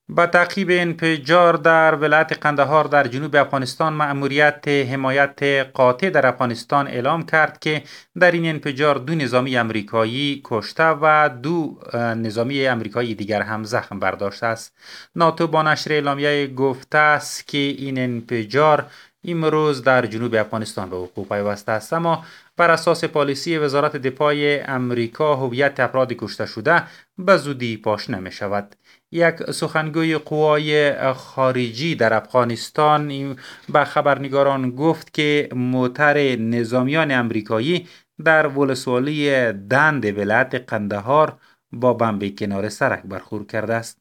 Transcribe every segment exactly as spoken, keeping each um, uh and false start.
با تعقیب انفجار در ولایت قندهار در جنوب افغانستان، مأموریت حمایت قاطع در افغانستان اعلام کرد که در این انفجار دو نظامی امریکایی کشته و دو نظامی امریکایی دیگر هم زخم برداشته است. ناتو با نشر اعلامیه گفته است که این انفجار امروز در جنوب افغانستان به وقوع پیوسته است، اما بر اساس پالیسی وزارت دفاع امریکا هویت افراد کشته شده به زودی پاش نمی شود. یک سخنگوی قوای خارجی در افغانستان به خبرنگاران گفت که موتر نظامیان امریکایی در ولسوالی دند ولایت قندهار با بمب کنار سرک برخورد کرده است.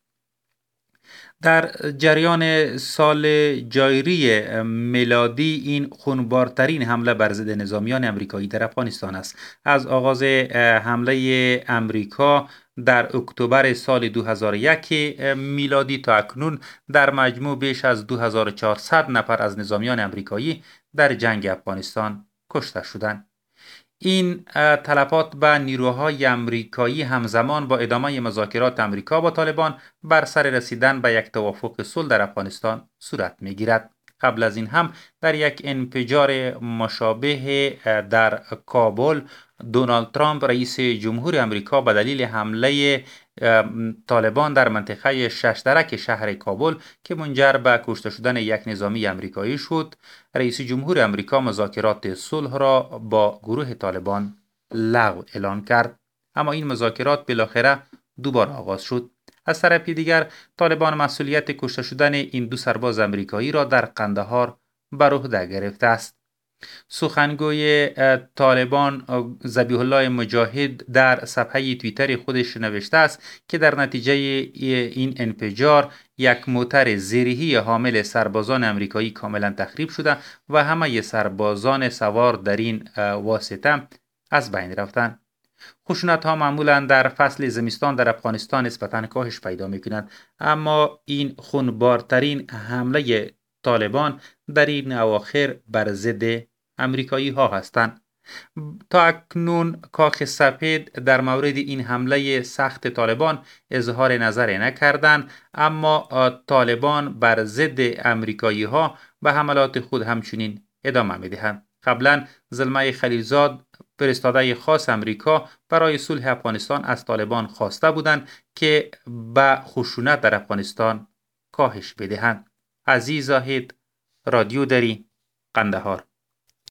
در جریان سال جاری میلادی این خونبارترین حمله بر ضد نظامیان امریکایی در افغانستان است. از آغاز حمله امریکا در اکتبر سال دو هزار و یک میلادی تا اکنون در مجموع بیش از دو هزار و چهارصد نفر از نظامیان امریکایی در جنگ افغانستان کشته شدند. این تلفات به نیروهای امریکایی همزمان با ادامه مذاکرات امریکا با طالبان بر سر رسیدن به یک توافق صلح در افغانستان صورت می‌گیرد. قبل از این هم در یک انفجار مشابه در کابل، دونالد ترامپ رئیس جمهور امریکا به دلیل حمله طالبان در منطقه ششدرک شهر کابل که منجر به کشته شدن یک نظامی امریکایی شد، رئیس جمهور امریکا مذاکرات صلح را با گروه طالبان لغو اعلان کرد. اما این مذاکرات بالاخره دوباره آغاز شد. از طرف دیگر طالبان مسئولیت کشته شدن این دو سرباز امریکایی را در قندهار بر عهده گرفته است. سخنگوی طالبان ذبیح الله مجاهد در صفحه توییتر خودش نوشته است که در نتیجه این انفجار یک موتر زیرهی حامل سربازان امریکایی کاملا تخریب شده و همه سربازان سوار در این واسطه از بین رفتند. خشونت ها معمولا در فصل زمستان در افغانستان نسبتاً کاهش پیدا می کنند، اما این خونبارترین حمله طالبان در این اواخر بر ضد امریکایی ها هستند. تا اکنون کاخ سفید در مورد این حمله سخت طالبان اظهار نظر نکردند، اما طالبان بر ضد امریکایی ها به حملات خود همچنین ادامه می دهند. قبلا زلمه خلیلزاد فرستاده خاص امریکا برای صلح افغانستان از طالبان خواسته بودند که به خشونت در افغانستان کاهش بدهند. عزیز زاهد، رادیو دری، قندهار.